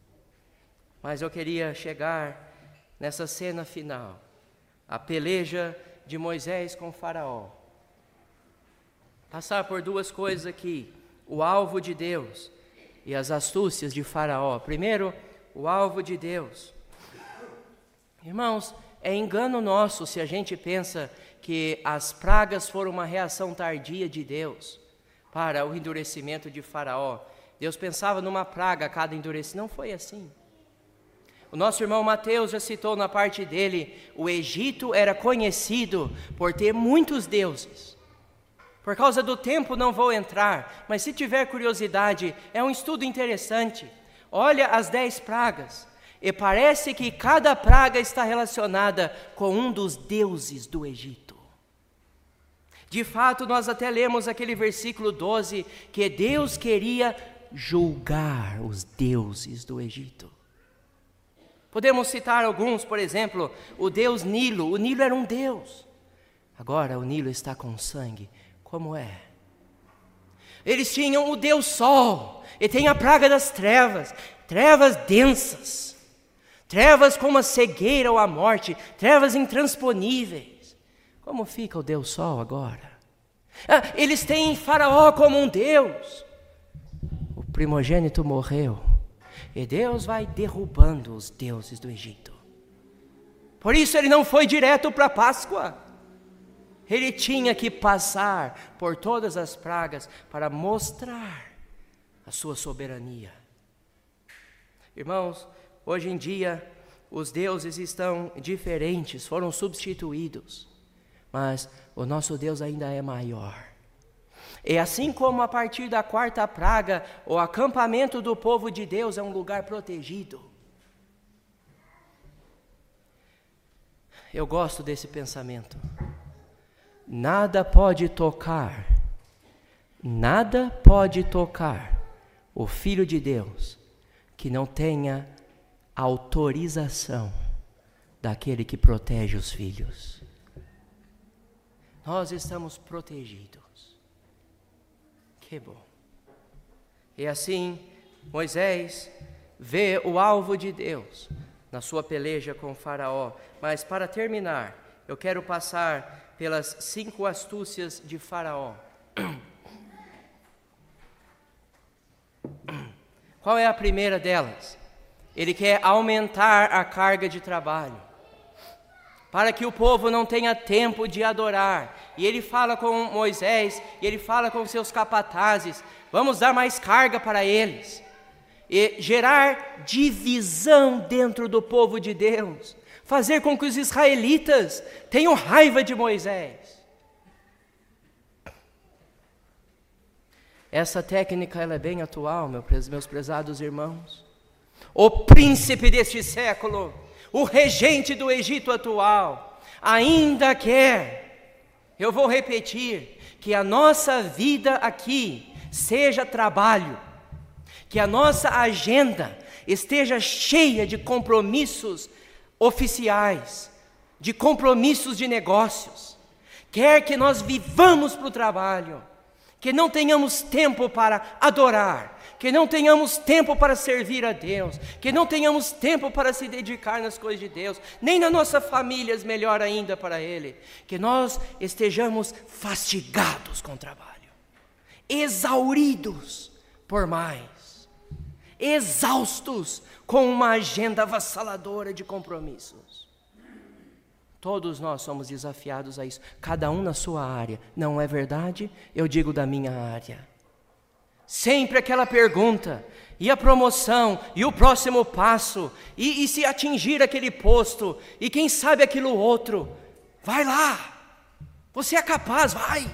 Speaker 1: Mas eu queria chegar nessa cena final, a peleja de Moisés com Faraó. Passar por duas coisas aqui, o alvo de Deus e as astúcias de Faraó. Primeiro, o alvo de Deus. Irmãos, é engano nosso se a gente pensa que as pragas foram uma reação tardia de Deus para o endurecimento de Faraó. Deus pensava numa praga a cada endurecimento. Não foi assim. O nosso irmão Mateus já citou na parte dele, o Egito era conhecido por ter muitos deuses. Por causa do tempo não vou entrar, mas se tiver curiosidade, é um estudo interessante. Olha as dez pragas, e parece que cada praga está relacionada com um dos deuses do Egito. De fato, nós até lemos aquele versículo doze, que Deus queria julgar os deuses do Egito. Podemos citar alguns, por exemplo, o deus Nilo. O Nilo era um deus. Agora o Nilo está com sangue. Como é? Eles tinham o deus Sol. E tem a praga das trevas. Trevas densas. Trevas como a cegueira ou a morte. Trevas intransponíveis. Como fica o deus Sol agora? Ah, eles têm Faraó como um deus. O primogênito morreu. E Deus vai derrubando os deuses do Egito. Por isso ele não foi direto para a Páscoa. Ele tinha que passar por todas as pragas para mostrar a sua soberania. Irmãos, hoje em dia os deuses estão diferentes, foram substituídos. Mas o nosso Deus ainda é maior. E assim como a partir da quarta praga, o acampamento do povo de Deus é um lugar protegido. Eu gosto desse pensamento. Nada pode tocar, nada pode tocar o Filho de Deus que não tenha autorização daquele que protege os filhos. Nós estamos protegidos. Que bom. E assim, Moisés vê o alvo de Deus na sua peleja com Faraó. Mas para terminar, eu quero passar pelas cinco astúcias de Faraó. Qual é a primeira delas? Ele quer aumentar a carga de trabalho, para que o povo não tenha tempo de adorar. E ele fala com Moisés, e ele fala com seus capatazes, vamos dar mais carga para eles. E gerar divisão dentro do povo de Deus. Fazer com que os israelitas tenham raiva de Moisés. Essa técnica ela é bem atual, meus prezados irmãos. O príncipe deste século, o regente do Egito atual, ainda quer, eu vou repetir, que a nossa vida aqui seja trabalho, que a nossa agenda esteja cheia de compromissos oficiais, de compromissos de negócios. Quer que nós vivamos para o trabalho, que não tenhamos tempo para adorar, que não tenhamos tempo para servir a Deus, que não tenhamos tempo para se dedicar nas coisas de Deus, nem nas nossas famílias, melhor ainda para Ele, que nós estejamos fastigados com o trabalho, exauridos por mais, exaustos com uma agenda avassaladora de compromissos. Todos nós somos desafiados a isso, cada um na sua área, não é verdade? Eu digo da minha área. Sempre aquela pergunta, e a promoção, e o próximo passo, e, e se atingir aquele posto, e quem sabe aquilo outro, vai lá, você é capaz, vai.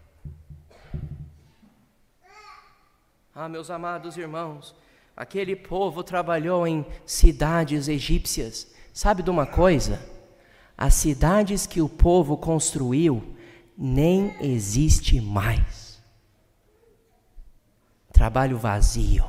Speaker 1: Ah, meus amados irmãos, aquele povo trabalhou em cidades egípcias, sabe de uma coisa? As cidades que o povo construiu nem existe mais. Trabalho vazio.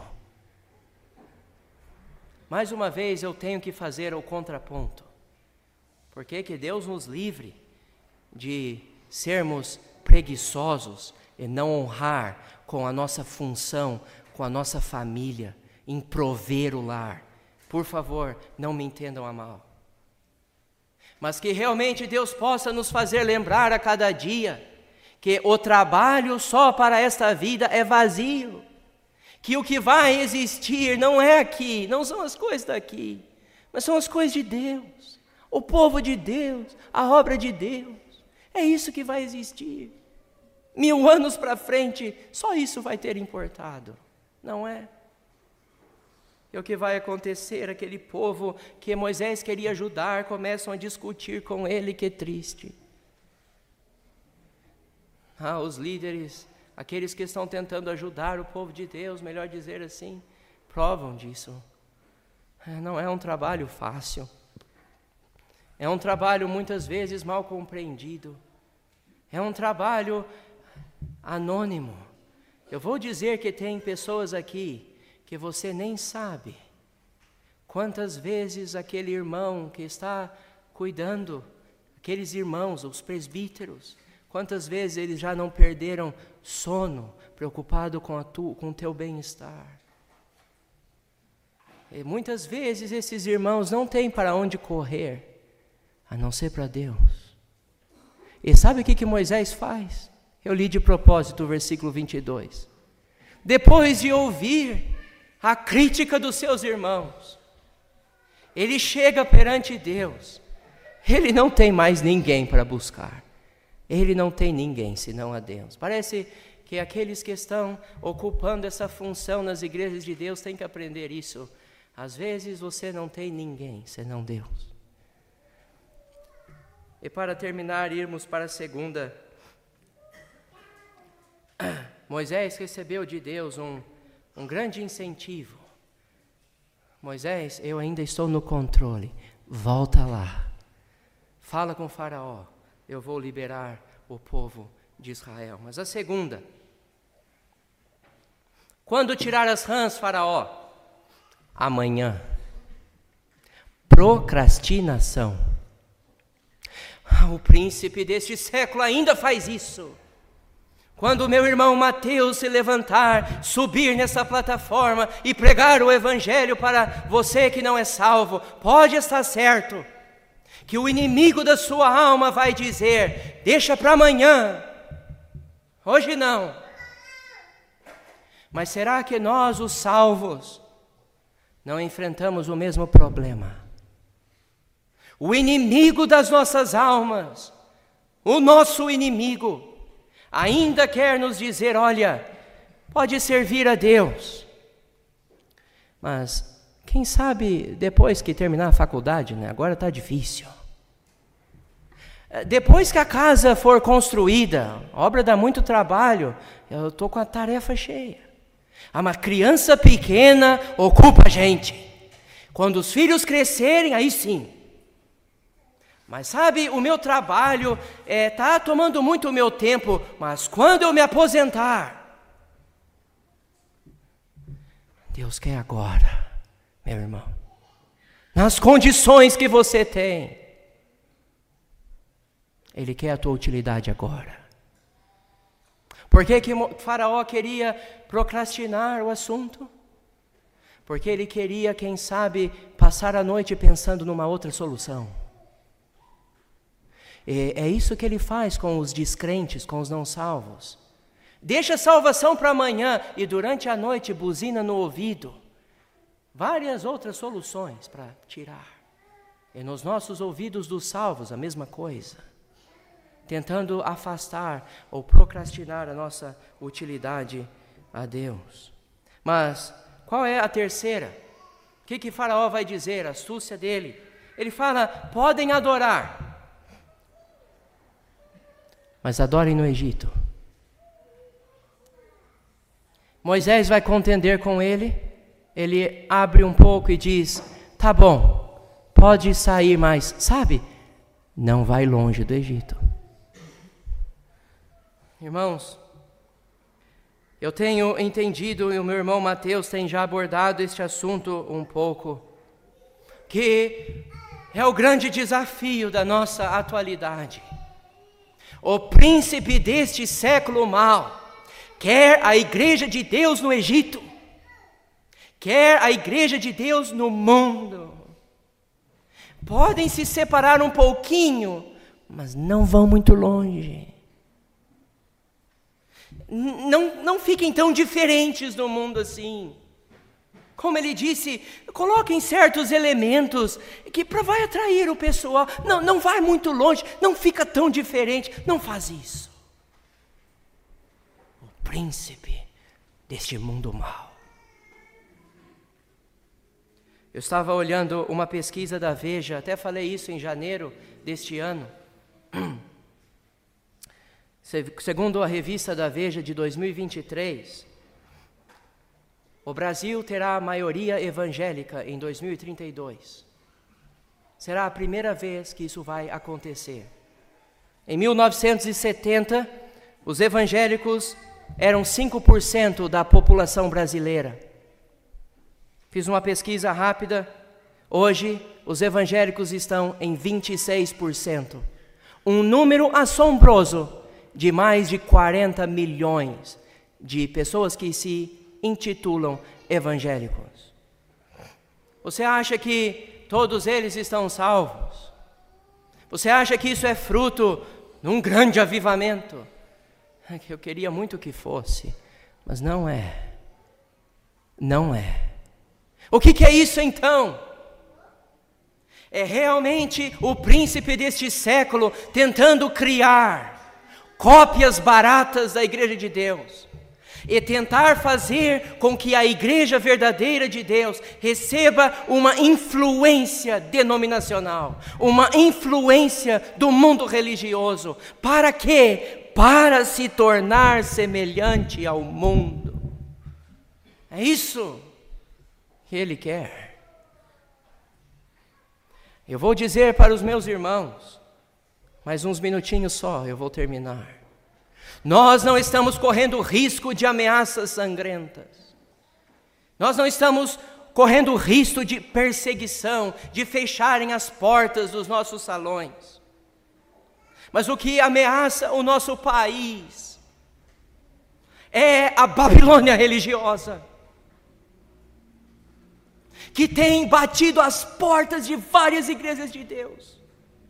Speaker 1: Mais uma vez eu tenho que fazer o contraponto. Porque que Deus nos livre de sermos preguiçosos e não honrar com a nossa função, com a nossa família, em prover o lar. Por favor, não me entendam a mal. Mas que realmente Deus possa nos fazer lembrar a cada dia que o trabalho só para esta vida é vazio. Que o que vai existir não é aqui, não são as coisas daqui, mas são as coisas de Deus, o povo de Deus, a obra de Deus. É isso que vai existir. Mil anos para frente, só isso vai ter importado, não é? E o que vai acontecer? Aquele povo que Moisés queria ajudar, começam a discutir com ele, que triste. Ah, os líderes, aqueles que estão tentando ajudar o povo de Deus, melhor dizer assim, provam disso. Não é um trabalho fácil. É um trabalho muitas vezes mal compreendido. É um trabalho anônimo. Eu vou dizer que tem pessoas aqui que você nem sabe Quantas vezes aquele irmão que está cuidando, aqueles irmãos, os presbíteros, quantas vezes eles já não perderam sono, preocupado com, a tu, com o teu bem-estar? E muitas vezes esses irmãos não têm para onde correr, a não ser para Deus. E sabe o que, que Moisés faz? Eu li de propósito o versículo vinte e dois. Depois de ouvir a crítica dos seus irmãos, ele chega perante Deus. Ele não tem mais ninguém para buscar. Ele não tem ninguém senão a Deus. Parece que aqueles que estão ocupando essa função nas igrejas de Deus têm que aprender isso. Às vezes você não tem ninguém senão Deus. E para terminar, irmos para a segunda. Moisés recebeu de Deus um, um grande incentivo. Moisés, eu ainda estou no controle. Volta lá. Fala com o faraó. Eu vou liberar o povo de Israel. Mas a segunda. Quando tirar as rãs, faraó? Amanhã. Procrastinação. O príncipe deste século ainda faz isso. Quando o meu irmão Mateus se levantar, subir nessa plataforma e pregar o evangelho para você que não é salvo, pode estar certo que o inimigo da sua alma vai dizer: deixa para amanhã, hoje não. Mas será que nós, os salvos, não enfrentamos o mesmo problema? O inimigo das nossas almas, o nosso inimigo, ainda quer nos dizer: olha, pode servir a Deus, mas quem sabe depois que terminar a faculdade, né? Agora está difícil. Depois que a casa for construída, a obra dá muito trabalho, eu estou com a tarefa cheia. Uma criança pequena ocupa a gente. Quando os filhos crescerem, aí sim. Mas sabe, o meu trabalho está é, tomando muito o meu tempo, mas quando eu me aposentar, Deus quer agora, meu irmão, nas condições que você tem, Ele quer a tua utilidade agora. Por que que Faraó queria procrastinar o assunto? Porque ele queria, quem sabe, passar a noite pensando numa outra solução. É isso que ele faz com os descrentes, com os não salvos. Deixa a salvação para amanhã e durante a noite buzina no ouvido. Várias outras soluções para tirar. E nos nossos ouvidos dos salvos a mesma coisa. Tentando afastar ou procrastinar a nossa utilidade a Deus. Mas qual é a terceira? O que que Faraó vai dizer? A astúcia dele. Ele fala: podem adorar, mas adorem no Egito. Moisés vai contender com ele. Ele abre um pouco e diz: tá bom, pode sair, mas sabe, não vai longe do Egito. Irmãos, eu tenho entendido, e o meu irmão Mateus tem já abordado este assunto um pouco, que é o grande desafio da nossa atualidade. O príncipe deste século mau quer a igreja de Deus no Egito, quer a igreja de Deus no mundo. Podem se separar um pouquinho, mas não vão muito longe. Não, não fiquem tão diferentes no mundo assim. Como ele disse, coloquem certos elementos que para vai atrair o pessoal. Não, não vai muito longe, não fica tão diferente. Não faz isso. O príncipe deste mundo mau. Eu estava olhando uma pesquisa da Veja, até falei isso em janeiro deste ano. Segundo a revista da Veja de dois mil e vinte e três, o Brasil terá a maioria evangélica em dois mil e trinta e dois. Será a primeira vez que isso vai acontecer. Em mil novecentos e setenta, os evangélicos eram cinco por cento da população brasileira. Fiz uma pesquisa rápida, Hoje, os evangélicos estão em vinte e seis por cento. Um número assombroso de mais de quarenta milhões de pessoas que se intitulam evangélicos. Você acha que todos eles estão salvos? Você acha que isso é fruto de um grande avivamento? Eu queria muito que fosse, mas não é. Não é. O que, que é isso então? É realmente o príncipe deste século tentando criar cópias baratas da igreja de Deus e tentar fazer com que a igreja verdadeira de Deus receba uma influência denominacional, uma influência do mundo religioso. Para quê? Para se tornar semelhante ao mundo. É isso que ele quer. Eu vou dizer para os meus irmãos, mais uns minutinhos só, eu vou terminar. Nós não estamos correndo risco de ameaças sangrentas. Nós não estamos correndo risco de perseguição, de fecharem as portas dos nossos salões. Mas o que ameaça o nosso país é a Babilônia religiosa, que tem batido as portas de várias igrejas de Deus,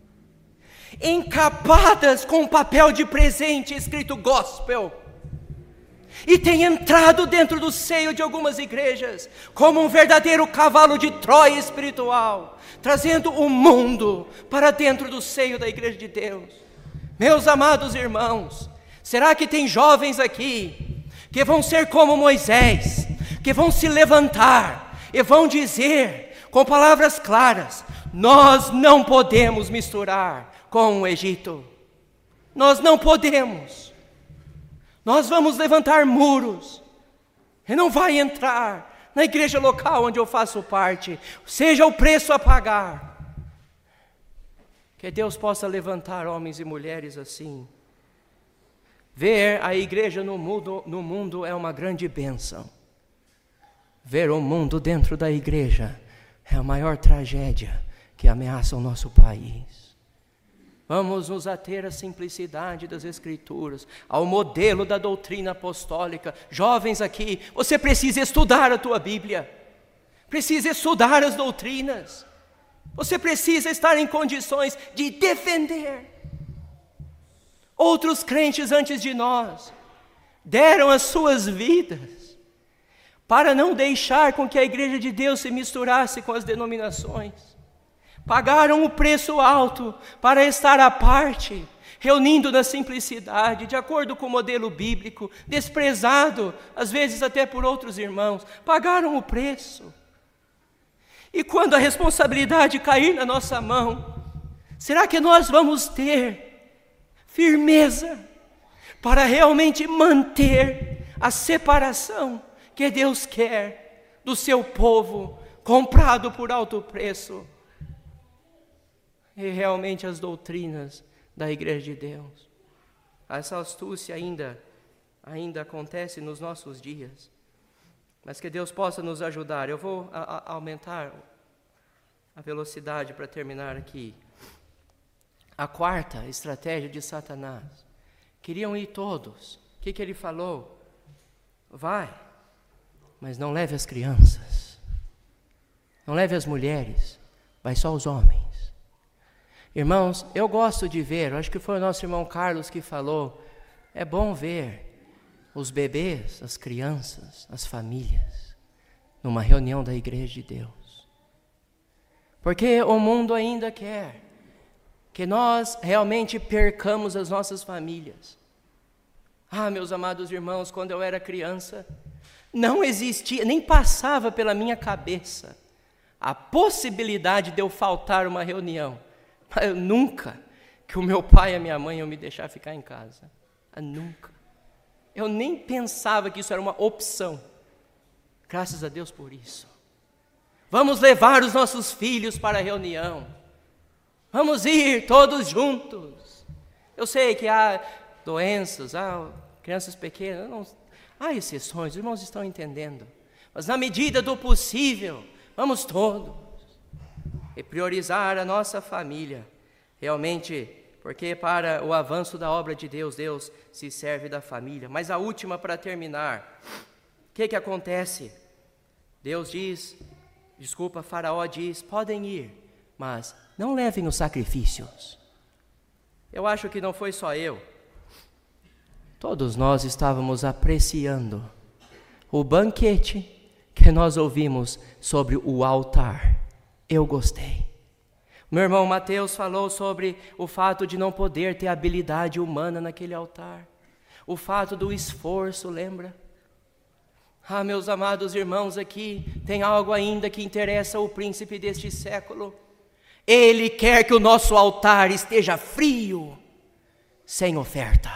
Speaker 1: encapadas com papel de presente escrito gospel, e tem entrado dentro do seio de algumas igrejas como um verdadeiro cavalo de Troia espiritual, trazendo o mundo para dentro do seio da igreja de Deus. Meus amados irmãos, será que tem jovens aqui que vão ser como Moisés, que vão se levantar e vão dizer com palavras claras: nós não podemos misturar com o Egito, nós não podemos, nós vamos levantar muros, e não vai entrar na igreja local onde eu faço parte, seja o preço a pagar. Que Deus possa levantar homens e mulheres assim. Ver a igreja no mundo, no mundo é uma grande bênção. Ver o mundo dentro da igreja é a maior tragédia que ameaça o nosso país. Vamos nos ater à simplicidade das Escrituras, ao modelo da doutrina apostólica. Jovens aqui, você precisa estudar a tua Bíblia, precisa estudar as doutrinas, você precisa estar em condições de defender. Outros crentes antes de nós deram as suas vidas para não deixar com que a igreja de Deus se misturasse com as denominações. Pagaram o preço alto para estar à parte, reunindo na simplicidade, de acordo com o modelo bíblico, desprezado, às vezes até por outros irmãos. Pagaram o preço. E quando a responsabilidade cair na nossa mão, será que nós vamos ter firmeza para realmente manter a separação que Deus quer do seu povo, comprado por alto preço? E realmente as doutrinas da igreja de Deus. Essa astúcia ainda, ainda acontece nos nossos dias. Mas que Deus possa nos ajudar. Eu vou a, a aumentar a velocidade para terminar aqui. A quarta estratégia de Satanás. Queriam ir todos. O que, que ele falou? Vai, mas não leve as crianças. Não leve as mulheres. Vai só os homens. Irmãos, eu gosto de ver, acho que foi o nosso irmão Carlos que falou, é bom ver os bebês, as crianças, as famílias, numa reunião da igreja de Deus. Porque o mundo ainda quer que nós realmente percamos as nossas famílias. Ah, meus amados irmãos, quando eu era criança, não existia, nem passava pela minha cabeça a possibilidade de eu faltar uma reunião. Eu nunca que o meu pai e a minha mãe iam me deixar ficar em casa. Eu nunca. Eu nem pensava que isso era uma opção. Graças a Deus por isso. Vamos levar os nossos filhos para a reunião. Vamos ir todos juntos. Eu sei que há doenças, há crianças pequenas, não, há exceções, os irmãos estão entendendo. Mas na medida do possível, vamos todos. e priorizar a nossa família. Realmente, porque para o avanço da obra de Deus, Deus se serve da família. Mas a última, para terminar, o que que acontece? Deus diz, desculpa, Faraó diz, podem ir, mas não levem os sacrifícios. Eu acho que não foi só eu. Todos nós estávamos apreciando o banquete que nós ouvimos sobre o altar. Eu gostei. Meu irmão Mateus falou sobre o fato de não poder ter habilidade humana naquele altar. O fato do esforço, lembra? Ah, meus amados irmãos, aqui tem algo ainda que interessa ao príncipe deste século. Ele quer que o nosso altar esteja frio, sem oferta.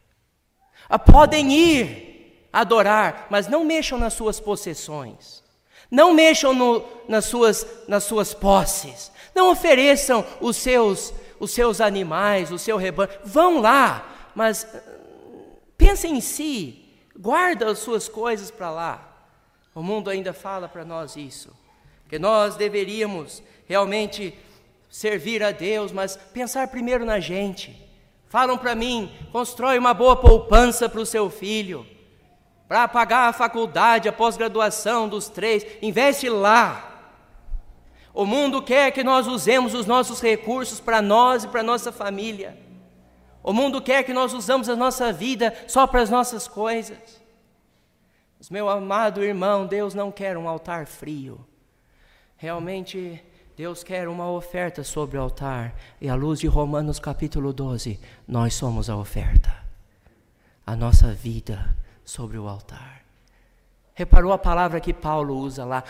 Speaker 1: Ah, podem ir adorar, mas não mexam nas suas possessões. Não mexam no, nas, suas, nas suas posses. Não ofereçam os seus, os seus animais, o seu rebanho. Vão lá, mas pensem em si. Guarda as suas coisas para lá. O mundo ainda fala para nós isso. Que nós deveríamos realmente servir a Deus, mas pensar primeiro na gente. Falam para mim, constrói uma boa poupança para o seu filho, para pagar a faculdade, a pós-graduação dos três, investe lá. O mundo quer que nós usemos os nossos recursos para nós e para nossa família. O mundo quer que nós usamos a nossa vida só para as nossas coisas. Mas, meu amado irmão, Deus não quer um altar frio. Realmente, Deus quer uma oferta sobre o altar. E à luz de Romanos capítulo doze, nós somos a oferta. A nossa vida sobre o altar. Reparou a palavra que Paulo usa lá?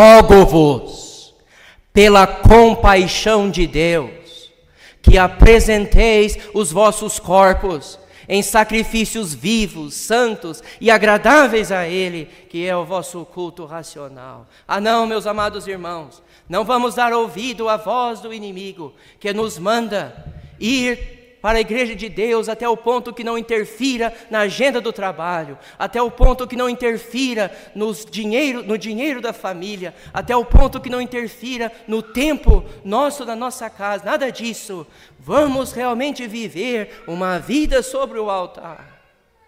Speaker 1: Rogo-vos, pela compaixão de Deus, que apresenteis os vossos corpos em sacrifícios vivos, santos e agradáveis a Ele, que é o vosso culto racional. Ah não, meus amados irmãos, não vamos dar ouvido à voz do inimigo, que nos manda ir para a igreja de Deus até o ponto que não interfira na agenda do trabalho, até o ponto que não interfira nos dinheiro, no dinheiro da família, até o ponto que não interfira no tempo nosso da nossa casa, nada disso. Vamos realmente viver uma vida sobre o altar,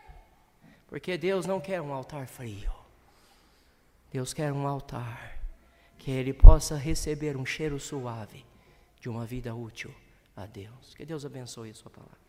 Speaker 1: porque Deus não quer um altar frio. Deus quer um altar que Ele possa receber um cheiro suave de uma vida útil a Deus. Que Deus abençoe a sua palavra.